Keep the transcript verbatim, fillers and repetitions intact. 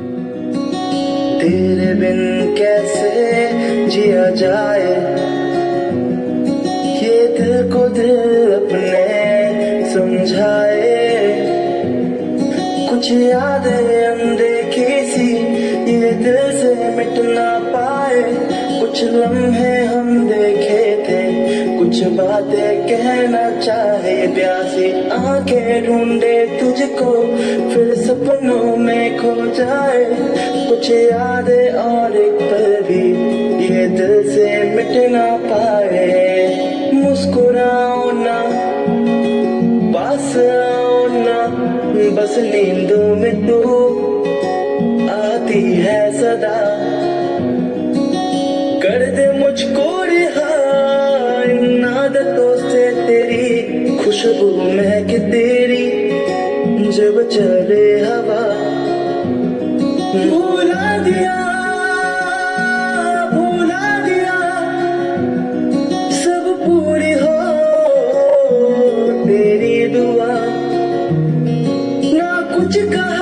तेरे बिन कैसे जिया जाए, ये दिल को दिल अपने समझाए। कुछ यादें अनदेखी सी ये दिल से मिट ना पाए। कुछ लम्हे हम देखे थे, कुछ बातें कहना चाहे। प्यासी आंखें ढूंढे तुझको, फिर सपनों में खो जाए। कुछ यादें और एक पल भी ये दिल से मिट ना पाए। मुस्कुराओ ना, पास आओ ना, बस नींदों में तू आती है सदा। कर दे मुझको रिहा इन आदतों से तेरी, खुशबू महक तेरी जब चले हवा। भुला दिया भुला दिया सब पूरी हो तेरी दुआ। ना कुछ कहा